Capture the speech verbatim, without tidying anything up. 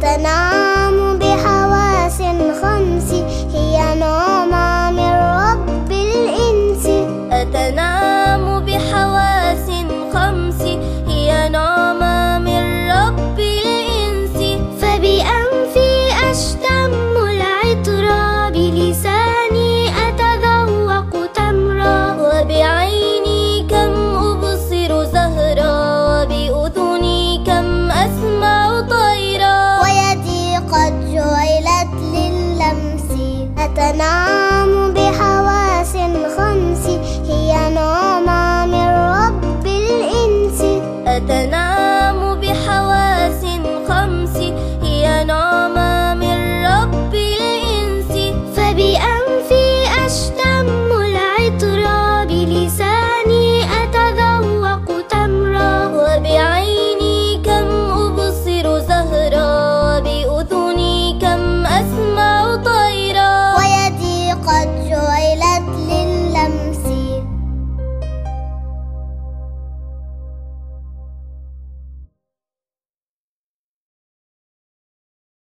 أتنام بحواس خمس هي نعمة من رب الإنس. أتنام بحواس خمس هي نعمة من رب الإنس. فبأنفي أشتم العطر، بلساني أتذوق تمرا، وبعيني كم أبصر زهرا، وبأذني كم أسمع طيرا، ويدي قد جعلت لللمس. أتنام بحواس خمس هي نعمة من رب الإنس. أتنام